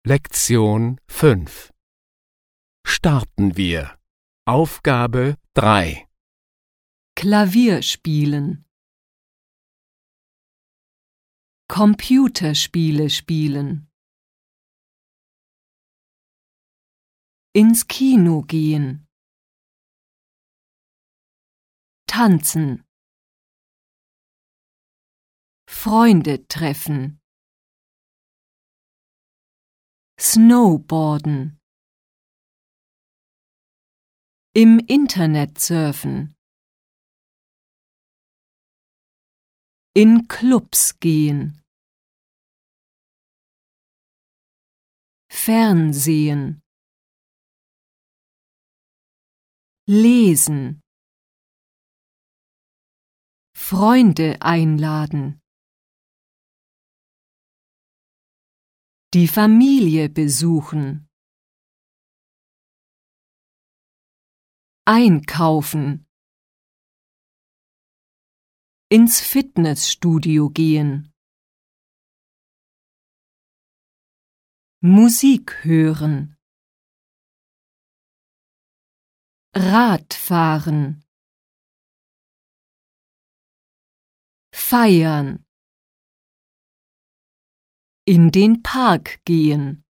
Lektion 5. Starten wir. Aufgabe 3. Klavier spielen. Computerspiele spielen. Ins Kino gehen. Tanzen. Freunde treffen. Snowboarden. Im Internet surfen. In Clubs gehen. Fernsehen. Lesen. Freunde einladen. Die Familie besuchen. Einkaufen. Ins Fitnessstudio gehen. Musik hören. Radfahren. Feiern. In den Park gehen.